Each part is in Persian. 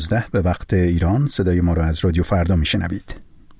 به وقت ایران. صدای ما رو از رادیو فردا میشنوید.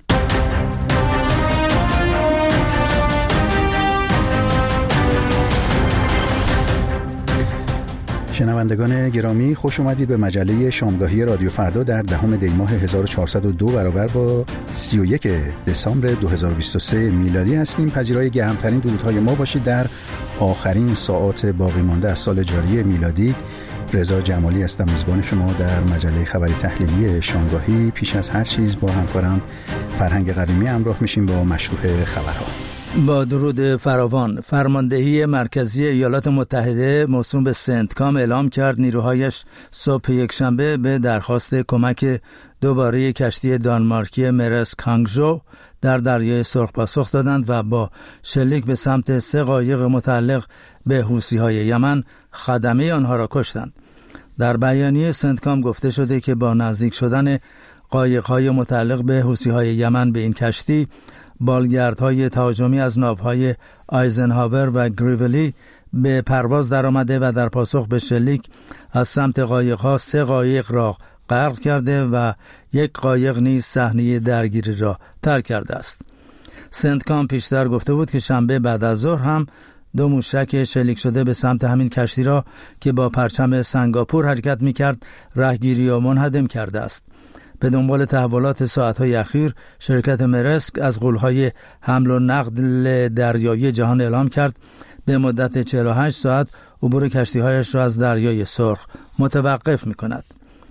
شنوندگان گرامی، خوش اومدید به مجله شامگاهی رادیو فردا در 10 دی ماه 1402 برابر با 31 دسامبر 2023 میلادی هستیم. پذیرای گرمترین درودهای ما باشید در آخرین ساعات باقی مانده از سال جاری میلادی. رضا جمالی هستم، میزبان شما در مجله خبری تحلیلی شامگاهی. پیش از هر چیز با همکارم فرهنگ قویمی همراه میشیم با مشروع خبرها. با درود فراوان، فرماندهی مرکزی ایالات متحده موسوم به سنتکام اعلام کرد نیروهایش صبح یکشنبه به درخواست کمک دوباره کشتی دانمارکی مرس کانگژو در دریای سرخ پاسخ دادند و با شلیک به سمت 3 قایق متعلق به حوثی‌های یمن خدمه آنها را کشتند. در بیانیه سنتکام گفته شده که با نزدیک شدن قایق‌های متعلق به حوثی‌های یمن به این کشتی، بالگردهای تهاجمی از ناوهای آیزنهاور و گریولی به پرواز درآمده و در پاسخ به شلیک از سمت قایق‌ها 3 قایق را غرق کرده و 1 قایق نیز صحنه درگیری را ترک کرده است. سنتکام پیشتر گفته بود که شنبه بعد از ظهر هم 2 موشک شلیک شده به سمت همین کشتی را که با پرچم سنگاپور حرکت می‌کرد رهگیری و منهدم کرده است. به دنبال تحولات ساعت‌های اخیر، شرکت مرسک از غول‌های حمل و نقل دریایی جهان اعلام کرد به مدت 48 ساعت عبور کشتی‌هایش را از دریای سرخ متوقف می‌کند.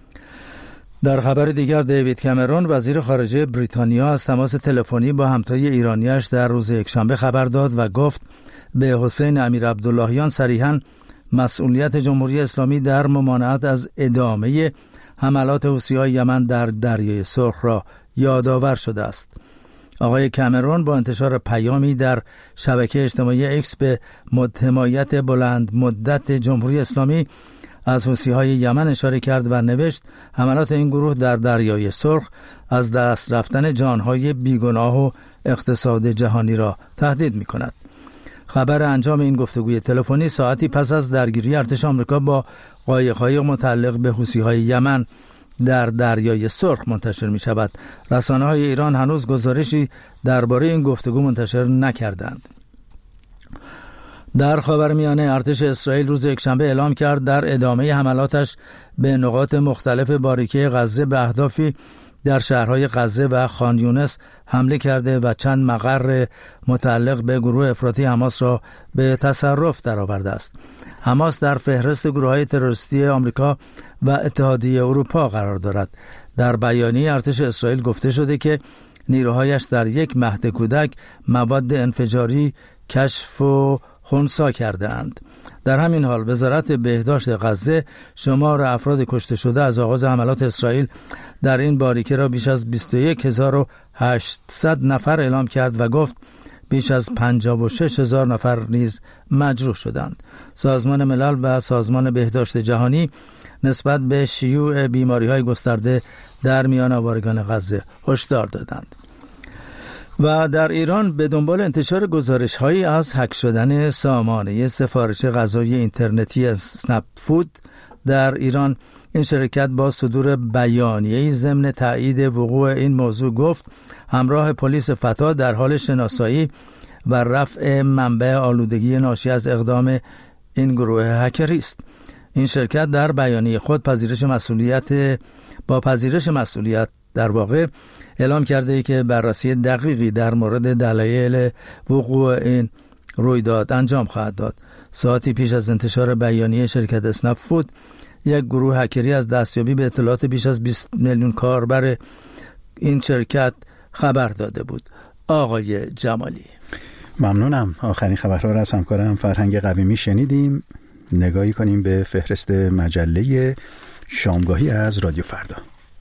در خبر دیگر، دیوید کامرون وزیر خارجه بریتانیا از تماس تلفنی با همتای ایرانیش در روز یکشنبه خبر داد و گفت به حسین امیرعبداللهیان صریحاً مسئولیت جمهوری اسلامی در ممانعت از ادامه حملات حوثی‌های یمن در دریای سرخ را یادآور شده است. آقای کامرون با انتشار پیامی در شبکه اجتماعی اکس به حمایت بلند مدت جمهوری اسلامی از حوثی‌های یمن اشاره کرد و نوشت حملات این گروه در دریای سرخ از دست رفتن جانهای بیگناه و اقتصاد جهانی را تهدید می‌کند. خبر انجام این گفتگوی تلفنی ساعتی پس از درگیری ارتش آمریکا با قایق‌های متعلق به حوثی‌های یمن در دریای سرخ منتشر می‌شود. رسانه‌های ایران هنوز گزارشی درباره این گفتگو منتشر نکردند. در خاورمیانه، ارتش اسرائیل روز یکشنبه اعلام کرد در ادامه حملاتش به نقاط مختلف باریکه غزه به اهدافی در شهرهای غزه و خان یونس حمله کرده و چند مقر متعلق به گروه افراطی حماس را به تصرف درآورده است. حماس در فهرست گروه‌های تروریستی آمریکا و اتحادیه اروپا قرار دارد. در بیانیه ارتش اسرائیل گفته شده که نیروهایش در یک مهد کودک مواد انفجاری کشف و خنثی کرده‌اند. در همین حال وزارت بهداشت غزه شمار افراد کشته شده از آغاز حملات اسرائیل در این باریکه را بیش از 21800 نفر اعلام کرد و گفت بیش از 56000 نفر نیز مجروح شدند. سازمان ملل و سازمان بهداشت جهانی نسبت به شیوع بیماری‌های گسترده در میان آوارگان غزه هشدار دادند. و در ایران به دنبال انتشار گزارش‌هایی از هک شدن سامانه سفارش غذای اینترنتی اسنپ فود در ایران، این شرکت با صدور بیانیه‌ای ضمن تایید وقوع این موضوع گفت همراه پلیس فتا در حال شناسایی و رفع منبع آلودگی ناشی از اقدام این گروه هکری است. این شرکت در بیانیه خود پذیرش مسئولیت در واقع اعلام کرده که بررسی دقیقی در مورد دلایل وقوع این رویداد انجام خواهد داد. ساعتی پیش از انتشار بیانیه شرکت اسنپ فود، یک گروه هکری از دستیابی به اطلاعات بیش از 20 میلیون کاربر این شرکت خبر داده بود. آقای جمالی. ممنونم. آخرین خبرها را از همکارم فرهنگ قویمی شنیدیم. نگاهی کنیم به فهرست مجله شامگاهی از رادیو فردا.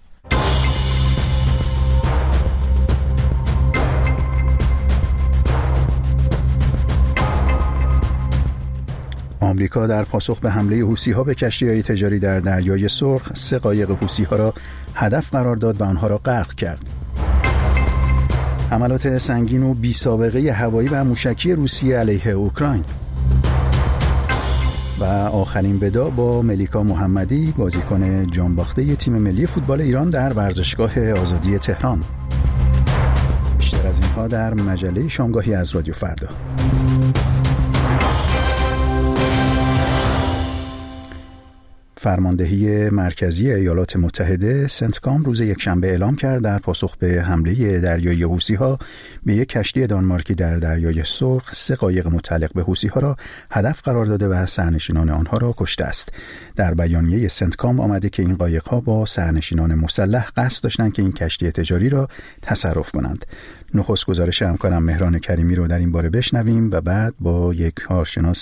آمریکا در پاسخ به حمله حوثی‌ها به کشتی‌های تجاری در دریای سرخ 3 قایق حوثی‌ها را هدف قرار داد و آنها را غرق کرد. حملات سنگین و بی‌سابقه هوایی و موشکی روسیه علیه اوکراین. و آخرین وداع با ملیکا محمدی، بازیکن جانباخته تیم ملی فوتبال ایران در ورزشگاه آزادی تهران. بیشتر از اینها در مجله شامگاهی از رادیو فردا. فرماندهی مرکزی ایالات متحده سنتکام روز یکشنبه اعلام کرد در پاسخ به حمله دریایی حوثی‌ها به یک کشتی دانمارکی در دریای سرخ 3 قایق متعلق به حوثی‌ها را هدف قرار داده و سرنشینان آنها را کشته است. در بیانیه سنتکام آمده که این قایق‌ها با سرنشینان مسلح قصد داشتند که این کشتی تجاری را تصرف کنند. نخست گزارش همکارم مهران کریمی رو در این باره بشنویم و بعد با یک کارشناس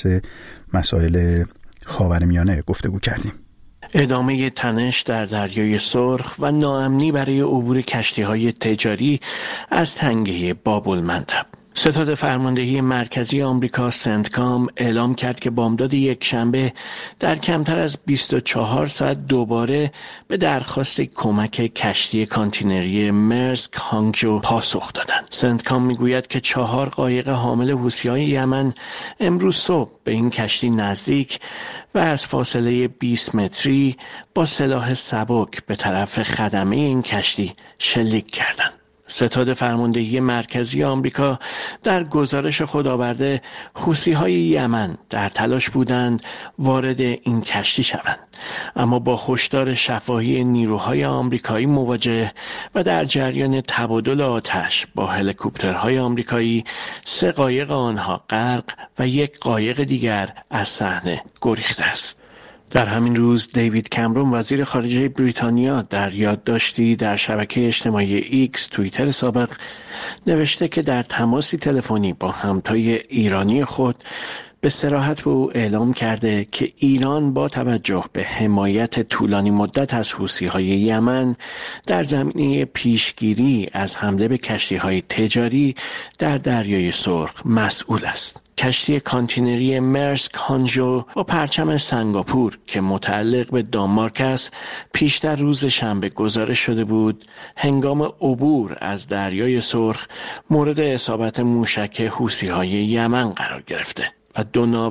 مسائل خاورمیانه گفتگو کردیم. ادامه تنش در دریای سرخ و ناامنی برای عبور کشتی‌های تجاری از تنگه باب المندب. ستاد فرماندهی مرکزی آمریکا سنتکام اعلام کرد که بامداد یکشنبه در کمتر از 24 ساعت دوباره به درخواست کمک کشتی کانتینری مرسک هانگجو پاسخ دادند. سنتکام میگوید که 4 قایق حامل حوثی‌های یمن امروز صبح به این کشتی نزدیک و از فاصله 20 متری با سلاح سبک به طرف خدمه این کشتی شلیک کردند. ستاد فرماندهی مرکزی آمریکا در گزارش خود آورده حوثی‌های یمن در تلاش بودند وارد این کشتی شوند، اما با هشدار شفاهی نیروهای آمریکایی مواجه و در جریان تبادل آتش با هلیکوپترهای آمریکایی 3 قایق آنها غرق و 1 قایق دیگر از صحنه گریخته است. در همین روز دیوید کامرون وزیر خارجه بریتانیا در یادداشتی در شبکه اجتماعی ایکس توییتر سابق نوشته که در تماسی تلفنی با همتای ایرانی خود به صراحت به او اعلام کرده که ایران با توجه به حمایت طولانی مدت از حوثی‌های یمن در زمینه پیشگیری از حمله به کشتی‌های تجاری در دریای سرخ مسئول است. کشتی کانتینری مرسک هانگجو با پرچم سنگاپور که متعلق به دانمارک است پیشتر روز شنبه گزارش شده بود هنگام عبور از دریای سرخ مورد اصابت موشک حوثی‌های یمن قرار گرفته و 2 ناو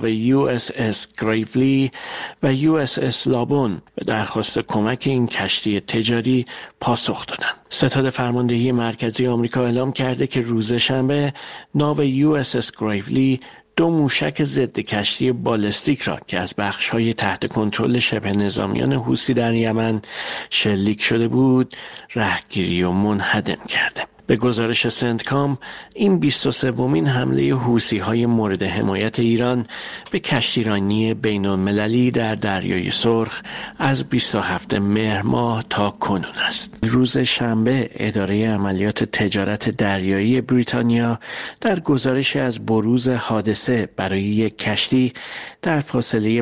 USS گریولی و USS لابون به درخواست کمک این کشتی تجاری پاسخ دادند. ستاد فرماندهی مرکزی آمریکا اعلام کرده که روز شنبه ناو USS گریولی 2 موشک ضد کشتی بالستیک را که از بخش‌های تحت کنترل شبه نظامیان حوثی در یمن شلیک شده بود رهگیری و منهدم کرده. به گزارش سنتکام این 23مین حمله حوثی‌های مورد حمایت ایران به کشتیرانی بین‌المللی در دریای سرخ از 27 مهر ماه تا کنون است. روز شنبه اداره عملیات تجارت دریایی بریتانیا در گزارش از بروز حادثه برای یک کشتی در فاصله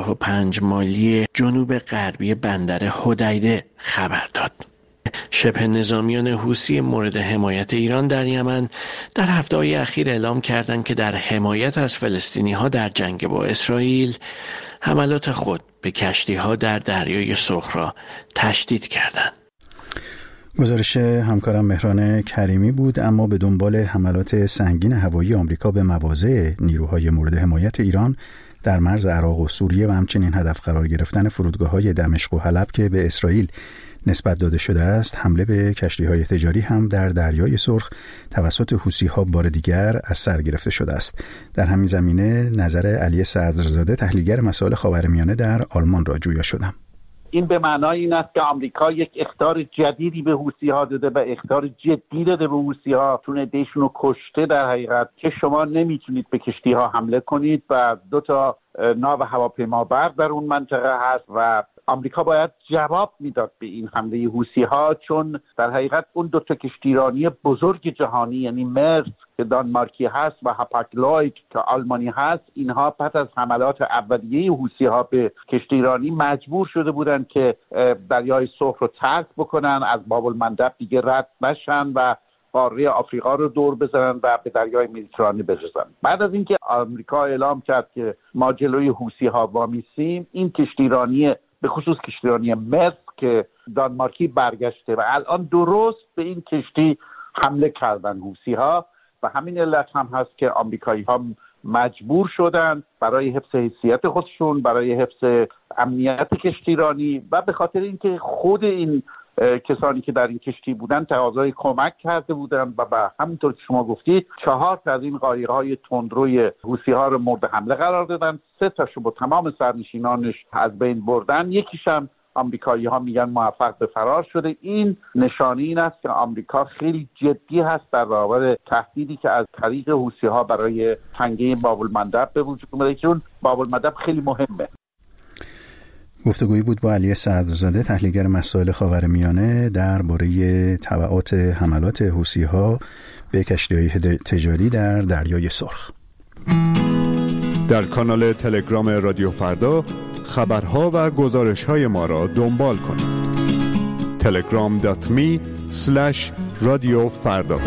55 مایلی جنوب غربی بندر حدیده خبر داد. شبه نظامیان حوثی مورد حمایت ایران در یمن در هفته‌های اخیر اعلام کردند که در حمایت از فلسطینی‌ها در جنگ با اسرائیل حملات خود به کشتی‌ها در دریای سرخ را تشدید کردند. گزارش همکارم مهران کریمی بود. اما به دنبال حملات سنگین هوایی آمریکا به مواضع نیروهای مورد حمایت ایران در مرز عراق و سوریه و همچنین هدف قرار گرفتن فرودگاه‌های دمشق و حلب که به اسرائیل نسبت داده شده است، حمله به کشتی‌های تجاری هم در دریای سرخ توسط حوثی‌ها بار دیگر از سر گرفته شده است. در همین زمینه نظر علی صدرزاده تحلیلگر مسائل خاورمیانه در آلمان را جویا شدم. این به معنای این است که آمریکا یک اخطار جدیدی به حوثی‌ها داده و اخطار جدی داده به حوثی‌ها، چون عده‌شون رو کشته در حقیقت که شما نمیتونید به کشتی‌ها حمله کنید و 2 ناو هواپیمابر در اون منطقه هست و آمریکا باید جواب میداد به این حمله حوثی‌ها، چون در حقیقت اون 2 کشتیرانی بزرگ جهانی یعنی مرسک که دانمارکی هست و هاپاگ-لوید که آلمانی هست، اینها پس از حملات اولیه حوثی‌ها به کشتیرانی مجبور شده بودند که دریای سرخ رو ترک بکنن، از باب المندب دیگه رد نشن و قاره آفریقا رو دور بزنن و به دریای مدیترانه برسن. بعد از اینکه آمریکا اعلام کرد که ما جلوی حوثی‌ها وامیستیم، این کشتیرانی به خصوص کشتیرانی مرسک که دانمارکی برگشته و الان درست به این کشتی حمله کردن حوثی‌ها و همین علت هم هست که آمریکایی‌ها مجبور شدن برای حفظ حیثیت خودشون، برای حفظ امنیت کشتیرانی و به خاطر اینکه خود این کسانی که در این کشتی بودن تقاضای کمک کرده بودند و همونطور که شما گفتید 4 از این قایق‌های تندروی حوثی‌ها رو مورد حمله قرار دادن، 3 تاشو با تمام سرنشینانش از بین بردن، یکیش هم آمریکایی‌ها میگن موفق به فرار شده. این نشانه این است که آمریکا خیلی جدی هست در برابر تهدیدی که از طریق حوثی‌ها برای تنگه باب المندب به وجود اومده، چون باب المندب خیلی مهمه. گفتگویی بود با علی صدرزاده، تحلیلگر مسائل خاورمیانه، درباره تبعات حملات حوثی‌ها به کشتی‌های تجاری در دریای سرخ. در کانال تلگرام رادیو فردا خبرها و گزارش‌های ما را دنبال کنید. telegram.me/رادیو فردا.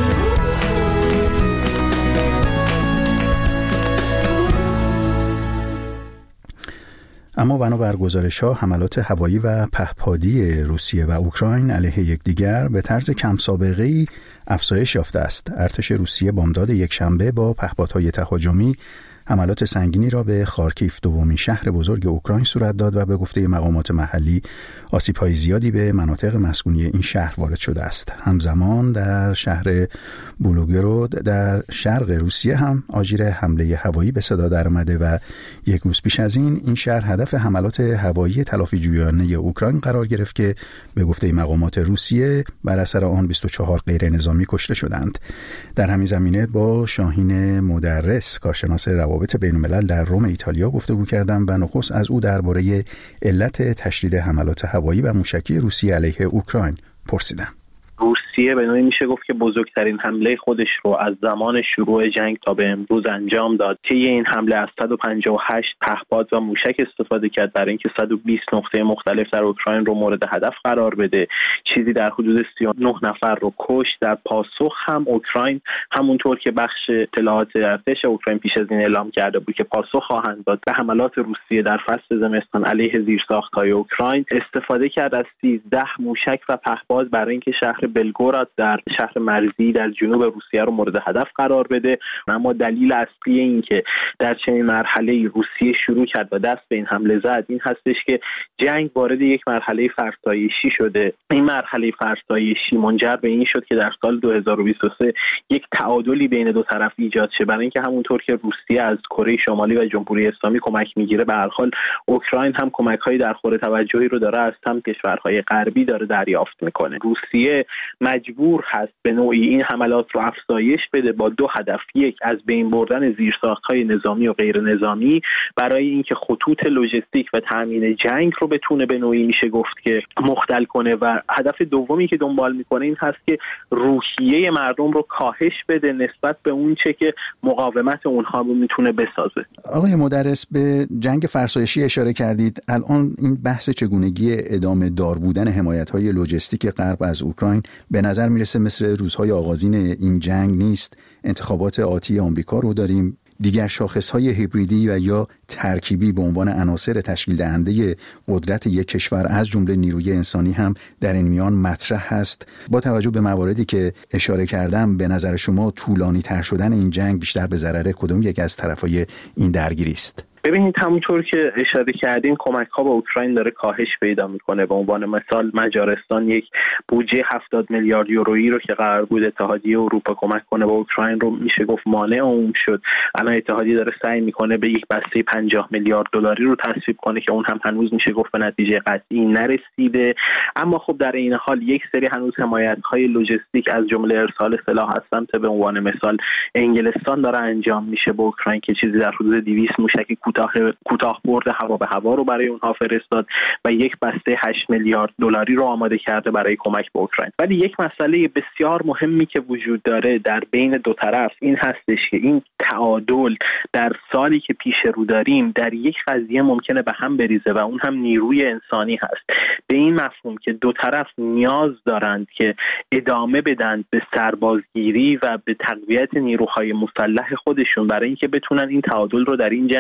اما بنابر گزارش‌ها حملات هوایی و پهپادی روسیه و اوکراین علیه یکدیگر به طرز کم سابقه‌ای افزایش یافته است. ارتش روسیه بامداد یکشنبه با پهپادهای تهاجمی حملات سنگینی را به خارکیف، دومین شهر بزرگ اوکراین، صورت داد و به گفته مقامات محلی آسیب‌های زیادی به مناطق مسکونی این شهر وارد شده است. همزمان در شهر بولوگرود در شرق روسیه هم آژیر حمله هوایی به صدا درآمده و یک روز پیش از این شهر هدف حملات هوایی تلافی جویانه اوکراین قرار گرفت که به گفته مقامات روسیه بر اثر آن 24 غیر نظامی کشته شدند. در همین زمینه با شاهین مدرس، کارشناس روابط بین‌الملل در روم ایتالیا گفتگو کردم و نخست از او درباره علت تشدید حملات هوایی و موشکی روسیه علیه اوکراین پرسیدم. روسیه به نوعی میشه گفت که بزرگترین حمله خودش رو از زمان شروع جنگ تا به امروز انجام داد که این حمله از 158 پهپاد و موشک استفاده کرد برای اینکه 120 نقطه مختلف در اوکراین رو مورد هدف قرار بده. چیزی در حدود 39 نفر رو کشت. در پاسخ هم اوکراین همونطور که بخش اطلاعات ارتش اوکراین پیش از این اعلام کرده بود که پاسخ خواهند داد به حملات روسیه در فصل زمستان علیه زیرساخت‌های اوکراین، استفاده کرد از 13 موشک و پهپاد برای اینکه شهر بلگوراد در شهر مرزی در جنوب روسیه رو مورد هدف قرار بده. اما دلیل اصلی این که در چنین مرحله روسیه شروع کرد و دست به این حمله زد این هستش که جنگ وارد یک مرحله فرسایشی شده. این مرحله فرسایشی منجر به این شد که در سال 2023 یک تعادلی بین دو طرف ایجاد شه، برای اینکه همونطور که روسیه از کره شمالی و جمهوری اسلامی کمک میگیره، به هر حال اوکراین هم کمک‌های در خور توجهی رو داره از سمت کشورهای غربی داره دریافت میکنه. روسیه مجبور هست به نوعی این حملات رو افزایش بده با 2 هدف: یک، از بین بردن زیرساخت‌های نظامی و غیر نظامی برای اینکه خطوط لوجستیک و تامین جنگ رو بتونه به نوعی میشه گفت که مختل کنه، و هدف دومی که دنبال میکنه این هست که روحیه مردم رو کاهش بده نسبت به اون چه که مقاومت اونها رو میتونه بسازه. آقای مدرس، به جنگ فرسایشی اشاره کردید. الان این بحث چگونگی ادامه دار بودن حمایت‌های لوجستیک غرب از اوکراین به نظر میرسه مثل روزهای آغازین این جنگ نیست. انتخابات آتی آمریکا رو داریم. دیگر شاخص‌های هیبریدی و یا ترکیبی به عنوان عناصر تشکیل دهنده قدرت یک کشور از جمله نیروی انسانی هم در این میان مطرح هست. با توجه به مواردی که اشاره کردم، به نظر شما طولانی تر شدن این جنگ بیشتر به ضرر کدوم یک از طرفای این درگیری است؟ ببینید، همونطور که اشاره کردین کمک‌ها به اوکراین داره کاهش پیدا میکنه. به عنوان مثال مجارستان یک بودجه 70 میلیارد یورویی رو که قرار بود اتحادیه اروپا کمک کنه به اوکراین رو میشه گفت مانع اون شد. الان اتحادیه داره سعی میکنه به یک بسته 50 میلیارد دلاری رو تصویب کنه که اون هم هنوز میشه گفت به نتیجه قطعی نرسیده. اما خب در این حال یک سری هنوز حمایت‌های لوجستیک از جمله ارسال سلاح از سمت به عنوان مثال انگلستان داره انجام میشه به اوکراین که چیزی در حدود 200 موشک کوتاه برد هوا به هوا رو برای اونها فرستاد و یک بسته 8 میلیارد دلاری رو آماده کرده برای کمک به اوکراین. ولی یک مسئله بسیار مهمی که وجود داره در بین دو طرف این هستش که این تعادل در سالی که پیش رو داریم در یک قضیه ممکنه به هم بریزه و اون هم نیروی انسانی هست. به این مفهوم که دو طرف نیاز دارند که ادامه بدن به سربازگیری و به تقویت نیروهای مسلح خودشون برای اینکه بتونن این تعادل رو در این جنگ حفظ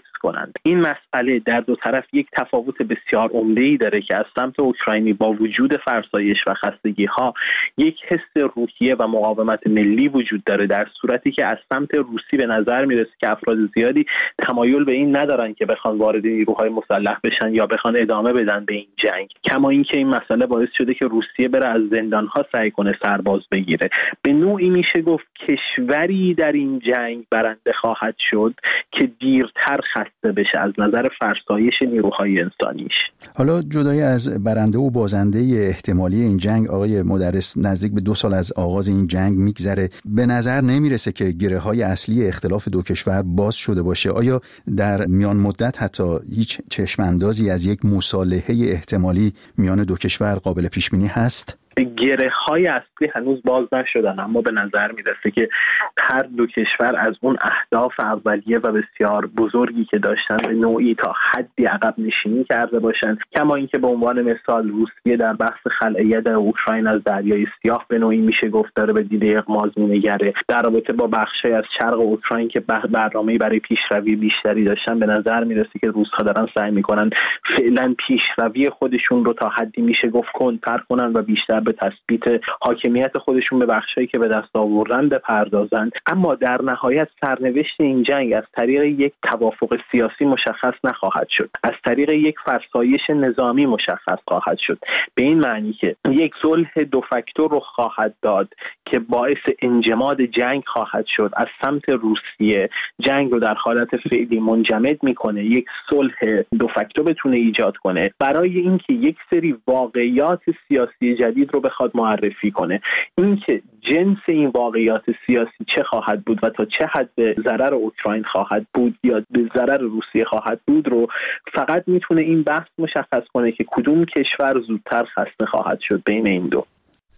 حفظ کنند. این مسئله در دو طرف یک تفاوت بسیار عمده‌ای داره که از سمت اوکراینی با وجود فرسایش و خستگی‌ها یک حس روحیه و مقاومت ملی وجود داره، در صورتی که از سمت روسی به نظر میرسه که افراد زیادی تمایل به این ندارن که بخوان وارد نیروهای مسلح بشن یا بخوان ادامه بدن به این جنگ. کما اینکه این مسئله باعث شده که روسیه بره از زندان‌ها سعی کنه سرباز بگیره. به نوعی میشه گفت کشوری در این جنگ برنده خواهد شد که دیرتر خسته بشه از نظر فرسایش نیروهای انسانیش. حالا جدای از برنده و بازنده احتمالی این جنگ، آقای مدرس، نزدیک به 2 سال از آغاز این جنگ میگذره. به نظر نمیرسه که گره‌های اصلی اختلاف دو کشور باز شده باشه. آیا در میان مدت حتی هیچ چشم اندازی از یک مصالحه احتمالی میان دو کشور قابل پیش بینی هست؟ گره‌های اصلی هنوز باز نشدن، اما به نظر میرسه که هر دو کشور از اون اهداف اولیه و بسیار بزرگی که داشتن به نوعی تا حدی عقب نشینی کرده باشن. کما اینکه به عنوان مثال روسیه در بحث خلع ید اوکراین از دریای سیاه به نوعی میشه گفت داره به دیده اغماض می‌نگره. در رابطه با بخشی از شرق اوکراین که برنامه‌ای برای پیشروی بیشتری داشتن، به نظر میرسه که روس‌ها دارن سعی میکنن فعلا پیشروی خودشون رو تا حدی میشه گفت کنتر کنن و بیشتر به تثبیت حاکمیت خودشون به بخشایی که به دست آوردن بپردازند. اما در نهایت سرنوشت این جنگ از طریق یک توافق سیاسی مشخص نخواهد شد، از طریق یک فرسایش نظامی مشخص خواهد شد، به این معنی که یک صلح دو فاکتور رو خواهد داد که باعث انجماد جنگ خواهد شد. از سمت روسیه جنگ رو در حالت فعلی منجمد میکنه، یک صلح دو فاکتور بتونه ایجاد کنه برای اینکه یک سری واقعیات سیاسی جدید رو بخواد معرفی کنه. اینکه جنس این واقعیات سیاسی چه خواهد بود و تا چه حد به ضرر اوکراین خواهد بود یا به ضرر روسیه خواهد بود رو فقط میتونه این بحث مشخص کنه که کدوم کشور زودتر خسته خواهد شد بین این دو.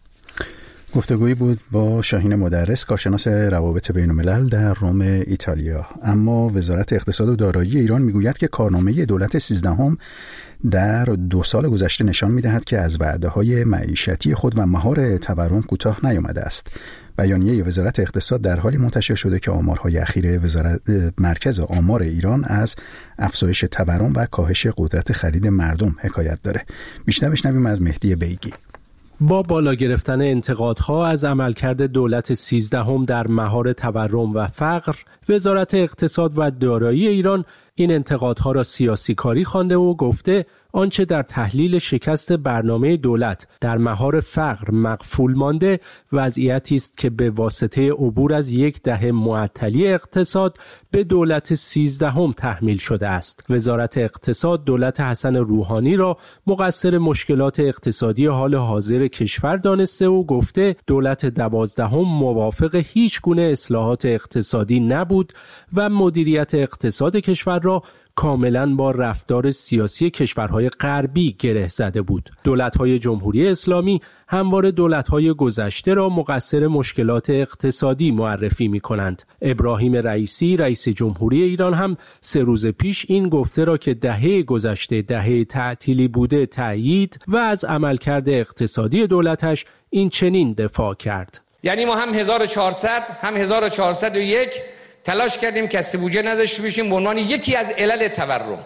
گفتگویی بود با شاهین مدرس، کارشناس روابط بین‌الملل در روم، ایتالیا. اما وزارت اقتصاد و دارایی ایران میگوید که کارنامه دولت 13 در 2 سال گذشته نشان می‌دهد که از وعده‌های معیشتی خود و مهار تورم کوتاه نیامده است. بیانیه وزارت اقتصاد در حالی منتشر شده که آمارهای اخیر مرکز آمار ایران از افزایش تورم و کاهش قدرت خرید مردم حکایت داره. بیشتر بشنویم از مهدی بیگی. با بالا گرفتن انتقادها از عملکرد دولت 13 در مهار تورم و فقر، وزارت اقتصاد و دارایی ایران این انتقادها را سیاسی کاری خوانده و گفته آنچه در تحلیل شکست برنامه دولت در مهار فقر مغفول مانده وضعیتی است که به واسطه عبور از 1 دهه معطلی اقتصاد به دولت 13 تحمیل شده است. وزارت اقتصاد دولت حسن روحانی را مقصر مشکلات اقتصادی حال حاضر کشور دانسته و گفته دولت 12 موافق هیچ گونه اصلاحات اقتصادی نبود و مدیریت اقتصاد کشور را کاملا با رفتار سیاسی کشورهای غربی گره زده بود. دولت‌های جمهوری اسلامی همواره دولت‌های گذشته را مقصر مشکلات اقتصادی معرفی می‌کنند. ابراهیم رئیسی، رئیس جمهوری ایران هم 3 روز پیش این گفته را که دهه گذشته دهه تعطیلی بوده تأیید و از عملکرد اقتصادی دولتش این چنین دفاع کرد. یعنی ما هم 1400 هم 1401 تلاش کردیم کسب بودجه نداشته باشیم به عنوان یکی از علل تورم.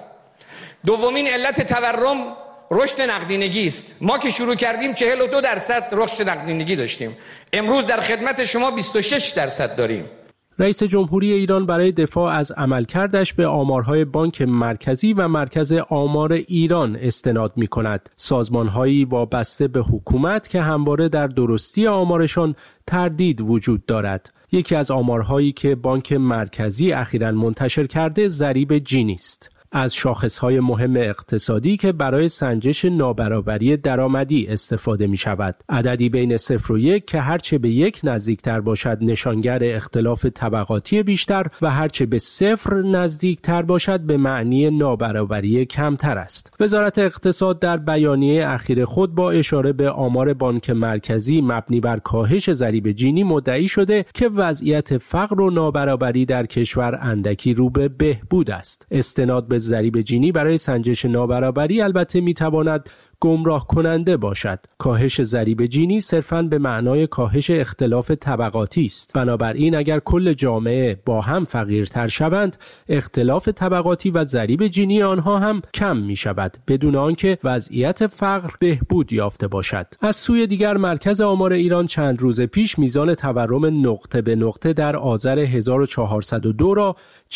دومین علت تورم رشد نقدینگی است. ما که شروع کردیم 42% رشد نقدینگی داشتیم. امروز در خدمت شما 26% داریم. رئیس جمهوری ایران برای دفاع از عملکردش به آمارهای بانک مرکزی و مرکز آمار ایران استناد می‌کند. سازمان‌هایی وابسته به حکومت که همواره در درستی آمارشان تردید وجود دارد. یکی از آمارهایی که بانک مرکزی اخیراً منتشر کرده ضریب جینی است. از شاخصهای مهم اقتصادی که برای سنجش نابرابری درآمدی استفاده می شود. عددی بین 0 و 1 که هرچه به 1 نزدیکتر باشد نشانگر اختلاف طبقاتی بیشتر و هرچه به 0 نزدیکتر باشد به معنی نابرابری کمتر است. وزارت اقتصاد در بیانیه اخیر خود با اشاره به آمار بانک مرکزی مبنی بر کاهش ضریب جینی مدعی شده که وضعیت فقر و نابرابری در کشور اندکی رو به بهبود است. استناد به ضریب جینی برای سنجش نابرابری البته میتواند گمراه کننده باشد. کاهش ضریب جینی صرفاً به معنای کاهش اختلاف طبقاتی است. بنابراین اگر کل جامعه با هم فقیرتر شوند، اختلاف طبقاتی و ضریب جینی آنها هم کم می شود بدون آنکه وضعیت فقر بهبود یافته باشد. از سوی دیگر مرکز آمار ایران چند روز پیش میزان تورم نقطه به نقطه در آذر 1402 را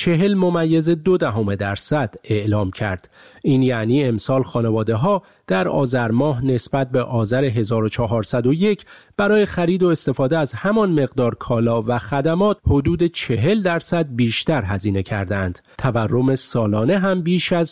40.2% اعلام کرد. این یعنی امسال خانواده‌ها در آذر ماه نسبت به آذر 1401 برای خرید و استفاده از همان مقدار کالا و خدمات حدود 40% بیشتر هزینه کردند. تورم سالانه هم بیش از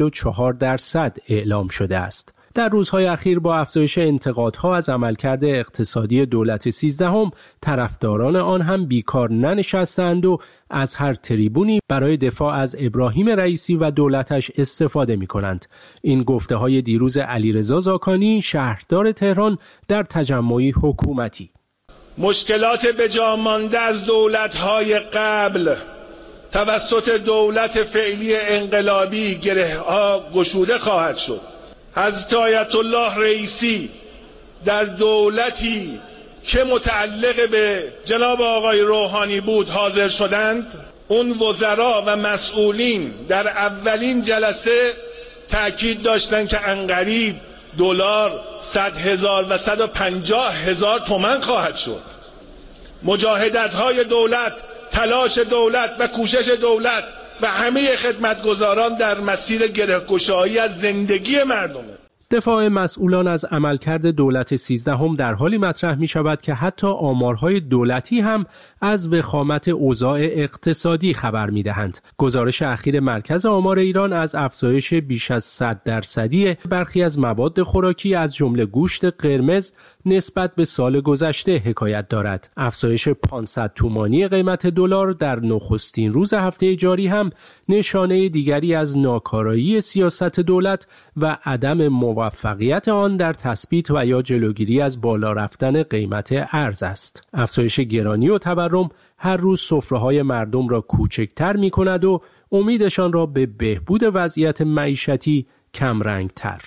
44% اعلام شده است. در روزهای اخیر با افزایش انتقادها از عملکرد اقتصادی دولت 13 طرفداران آن هم بیکار ننشستند و از هر تریبونی برای دفاع از ابراهیم رئیسی و دولتش استفاده می کنند. این گفته های دیروز علیرضا زاکانی شهردار تهران در تجمعی حکومتی. مشکلات بجا مانده از دولت‌های قبل توسط دولت فعلی انقلابی گره‌ها گشوده خواهد شد. حضرت آیت الله رئیسی در دولتی که متعلق به جناب آقای روحانی بود حاضر شدند. اون وزرا و مسئولین در اولین جلسه تأکید داشتند که عنقریب دلار 100,000 و 150,000 تومان خواهد شد. مجاهدت‌های دولت، تلاش دولت و کوشش دولت و همه خدمتگزاران در مسیر گره‌گشایی از زندگی مردمه. دفاع مسئولان از عملکرد دولت 13 در حالی مطرح می شود که حتی آمارهای دولتی هم از وخامت اوضاع اقتصادی خبر می دهند. گزارش اخیر مرکز آمار ایران از افزایش بیش از 100% برخی از مواد خوراکی از جمله گوشت قرمز نسبت به سال گذشته حکایت دارد. افزایش 500 تومانی قیمت دلار در نخستین روز هفته جاری هم نشانه دیگری از ناکارایی سیاست دولت و عدم موفقیت آن در تثبیت و یا جلوگیری از بالا رفتن قیمت ارز است. افزایش گرانی و تورم هر روز سفره‌های مردم را کوچکتر می‌کند و امیدشان را به بهبود وضعیت معیشتی کمرنگ‌تر.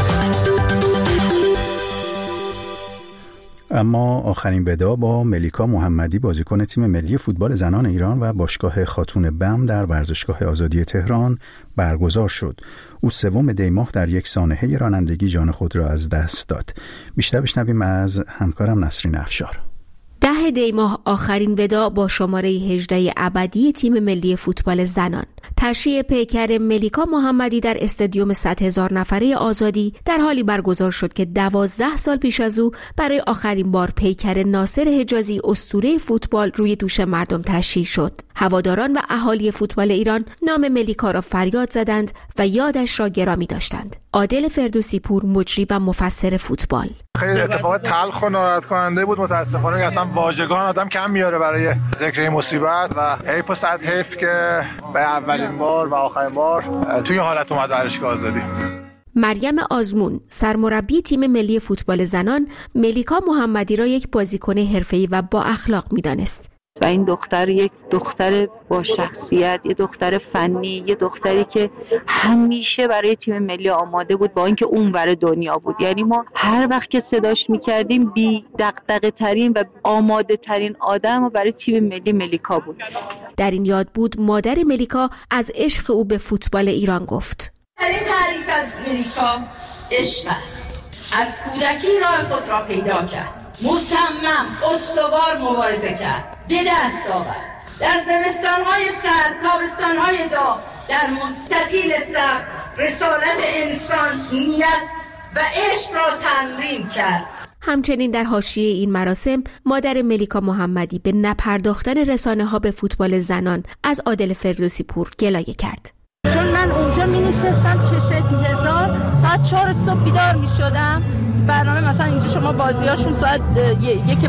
اما آخرین ودا با ملیکا محمدی بازیکن تیم ملی فوتبال زنان ایران و باشگاه خاتون بم در ورزشگاه آزادی تهران برگزار شد. او 3 دی ماه در یک سانحه رانندگی جان خود را از دست داد. بیشتر بشنویم از همکارم نسرین افشار. 10 دی ماه آخرین ودا با شماره 18 ابدی تیم ملی فوتبال زنان. تشییع پیکر ملیکا محمدی در استادیوم 100,000 نفره آزادی در حالی برگزار شد که 12 سال پیش از او برای آخرین بار پیکر ناصر حجازی اسطوره فوتبال روی دوش مردم تشییع شد. هواداران و اهالی فوتبال ایران نام ملیکا را فریاد زدند و یادش را گرامی داشتند. عادل فردوسی پور، مجری و مفسر فوتبال: خیلی اتفاق تلخ و ناراحت کننده بود. متاسفانه اصلا واژگان آدم کم میاره برای ذکر این مصیبت و حیف و صد حیف که به اولین بار و آخرین بار توی حالت اومد ورزشگاه آزادی. مریم آزمون، سرمربی تیم ملی فوتبال زنان، ملیکا محمدی را یک بازیکن حرفه‌ای و با اخلاق می‌دانست. و این دختر یک دختر با شخصیت، یک دختر فنی، یک دختری که همیشه برای تیم ملی آماده بود با اینکه اونور دنیا بود. یعنی ما هر وقت که صداش می‌کردیم بی دغدغه ترین و آماده ترین آدم برای تیم ملی ملیکا بود. در این یاد بود مادر ملیکا از عشق او به فوتبال ایران گفت: این تعریف از ملیکا عشق است. از کودکی راه خود را پیدا کرد، مصمم استوار مبارزه کرد، به دست آورد. در زمستان‌های سرد، تابستان‌های داغ، در مستطیل سبز رسالت انسان، نیت و عشق را تمرین کرد. همچنین در حاشیه این مراسم مادر ملیکا محمدی به نپرداختن رسانه‌ها به فوتبال زنان از عادل فردوسی پور گلایه کرد. چون من اونجا می نشستم چه 1000 ساعت 4 صبح بیدار می شدم. برنامه مثلا اینجا شما بازیاشون ساعت یک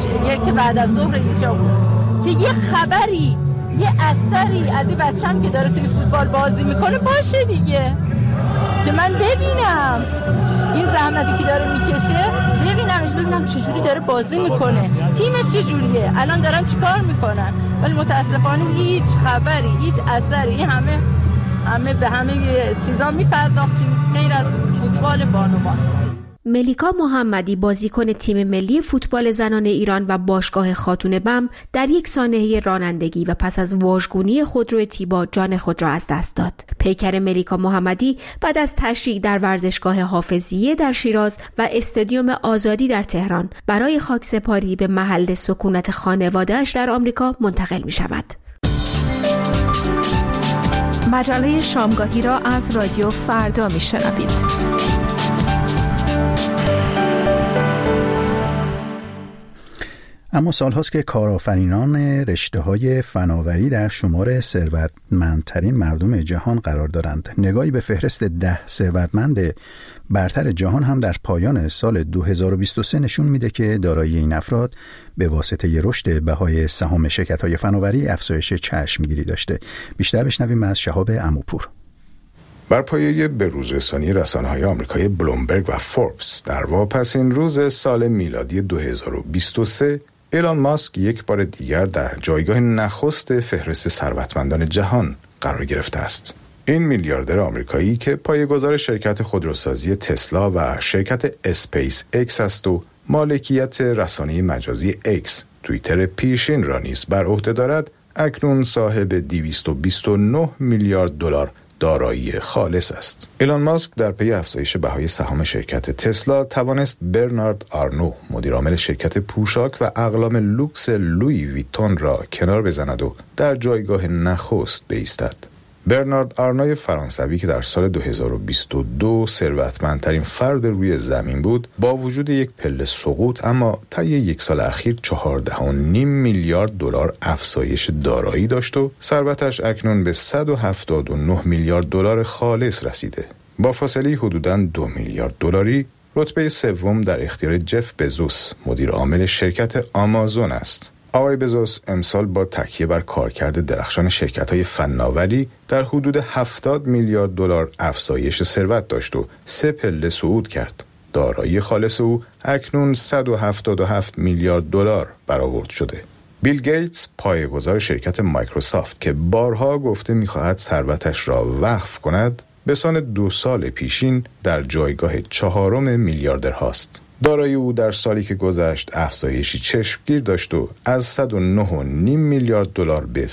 بعد از ظهر اینجا بود که یه خبری، یه اثری از این بچه‌م که داره توی فوتبال بازی میکنه باشه دیگه، که من ببینم این زحمتی که داره میکشه، ببینم چجوری داره بازی میکنه، تیمش چجوریه، الان دارن چیکار میکنن. ولی متاسفانه هیچ خبری، هیچ اثری. همه به همه چیزا میپرداختیم غیر از فوتبال. فوتبال بانوان. ملیکا محمدی بازیکن تیم ملی فوتبال زنان ایران و باشگاه خاتون بم در یک سانحه رانندگی و پس از واژگونی خودرو تیبا جان خود را از دست داد. پیکر ملیکا محمدی بعد از تشریع در ورزشگاه حافظیه در شیراز و استادیوم آزادی در تهران برای خاکسپاری به محل سکونت خانواده‌اش در آمریکا منتقل می شود. مجله شامگاهی را از رادیو فردا می شنوید. اما سالهاست که کارآفرینان رشته‌های فناوری در شمار ثروتمندترین مردم جهان قرار دارند. نگاهی به فهرست 10 ثروتمند برتر جهان هم در پایان سال 2023 نشون میده که دارایی این افراد به واسطه رشد بهای سهام شرکت‌های فناوری افزایش چشمگیری داشته. بیشتر بشنویم از شهاب عموپور. بر پایه بروزرسانی رسانه‌های آمریکایی بلومبرگ و فوربس در واپسین روز سال میلادی 2023 ایلان ماسک یک بار دیگر در جایگاه نخست فهرست ثروتمندان جهان قرار گرفته است. این میلیاردر آمریکایی که پایه‌گذار شرکت خودروسازی تسلا و شرکت اسپیس اکس است و مالکیت رسانه مجازی اکس توییتر پیشین را نیز بر عهده دارد، اکنون صاحب 229 میلیارد دلار دارایی خالص است. ایلان ماسک در پی افزایش بهای سهام شرکت تسلا توانست برنارد آرنو، مدیرعامل شرکت پوشاک و اقلام لوکس لویی ویتون را کنار بزند و در جایگاه نخست بایستد. برنارد آرنوی فرانسوی که در سال 2022 ثروتمندترین فرد روی زمین بود، با وجود یک پله سقوط اما طی یک سال اخیر 14.5 میلیارد دلار افزایش دارایی داشت و ثروتش اکنون به 179 میلیارد دلار خالص رسیده. با فاصله حدوداً 2 میلیارد دلاری رتبه سوم در اختیار جف بزوس، مدیر عامل شرکت آمازون است. آقای بزوس امسال با تکیه بر کارکرد درخشان شرکت‌های فناوری در حدود 70 میلیارد دلار افزایش ثروت داشت و 3 پله صعود کرد. دارایی خالص او اکنون 177 میلیارد دلار برآورد شده. بیل گیتس، پایه‌گذار شرکت مایکروسافت که بارها گفته می‌خواهد ثروتش را وقف کند، به سان 2 سال پیشین در جایگاه 4 میلیاردر هاست. دارایی او در سالی که گذشت افزایشی چشمگیر داشت و از 109.5 میلیارد دلار به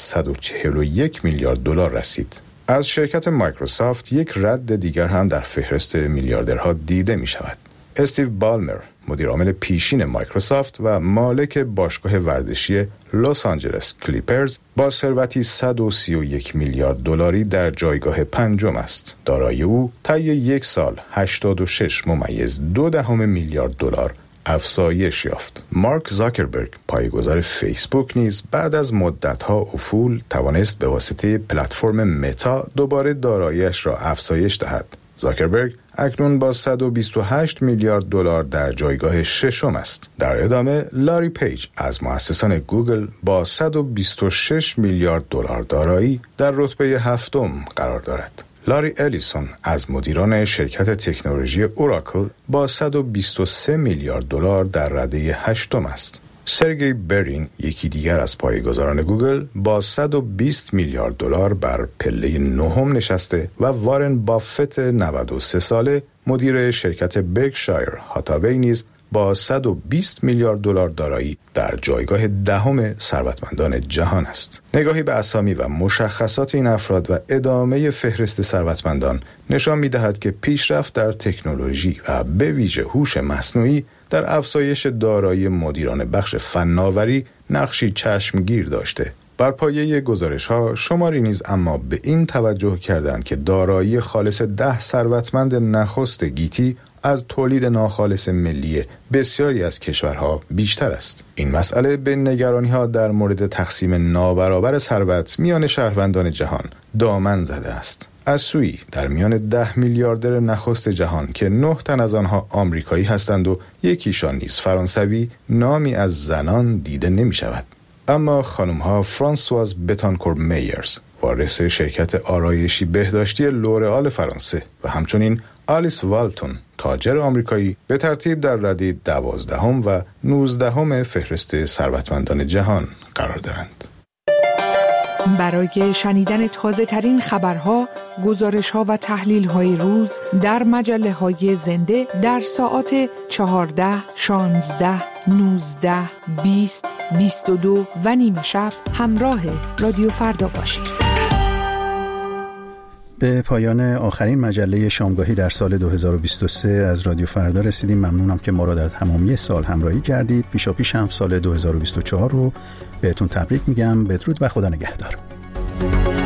141 میلیارد دلار رسید. از شرکت مایکروسافت یک رد دیگر هم در فهرست میلیاردرها دیده می شود. استیو بالمر، مدیر عامل پیشین مایکروسافت و مالک باشگاه ورزشی لس آنجلس کلیپرز، با ثروتی 131 میلیارد دلاری در جایگاه 5 است. دارایی او طی یک سال 86.2 میلیارد دلار افزایش یافت. مارک زاکربرگ، پایه‌گذار فیسبوک، نیز بعد از مدت‌ها افول توانست به واسطه پلتفرم متا دوباره دارایی‌اش را افزایش دهد. زاکربرگ اکنون با 128 میلیارد دلار در جایگاه 6 است. در ادامه لاری پیج از مؤسسان گوگل با 126 میلیارد دلار دارایی در رتبه 7 قرار دارد. لاری الیسون از مدیران شرکت تکنولوژی اوراکل با 123 میلیارد دلار در رده 8 است. سرگئی برین، یکی دیگر از پایه‌گذاران گوگل، با 120 میلیارد دلار بر پله 9 نشسته و وارن بافت 93 ساله، مدیر شرکت برکشایر هاتاوی، نیز با 120 میلیارد دلار دارایی در جایگاه 10 ثروتمندان جهان است. نگاهی به اسامی و مشخصات این افراد و ادامه فهرست ثروتمندان نشان می‌دهد که پیشرفت در تکنولوژی و به ویژه هوش مصنوعی در افزایش دارایی مدیران بخش فناوری نقشی چشمگیر داشته. بر پایه گزارش‌ها شماری نیز اما به این توجه کردند که دارایی خالص 10 ثروتمند نخست گیتی از تولید ناخالص ملی بسیاری از کشورها بیشتر است. این مسئله به نگرانی‌ها در مورد تقسیم نابرابر ثروت میان شهروندان جهان دامن زده است. از سوی در میان 10 میلیاردر نخست جهان که 9 تن از آنها آمریکایی هستند و یکیشان نیز فرانسوی، نامی از زنان دیده نمی شود. اما خانم‌ها فرانسواز بتانکور میرز، وارث شرکت آرایشی بهداشتی لورئال فرانسه، و همچنین آلیس والتون، تاجر آمریکایی، به ترتیب در رده 12 و 19 فهرست ثروتمندان جهان قرار دارند. برای شنیدن تازه ترین خبرها، گزارش‌ها و تحلیل‌های روز در مجله‌های زنده در ساعات 14، 16، 19، 20، 22 و نیم شب همراه رادیو فردا باشید. به پایان آخرین مجله شامگاهی در سال 2023 از رادیو فردا رسیدیم. ممنونم که ما را در تمامی سال همراهی کردید. پیشاپیش هم سال 2024 رو بهتون تبریک میگم. بدرود و خدا نگهدار.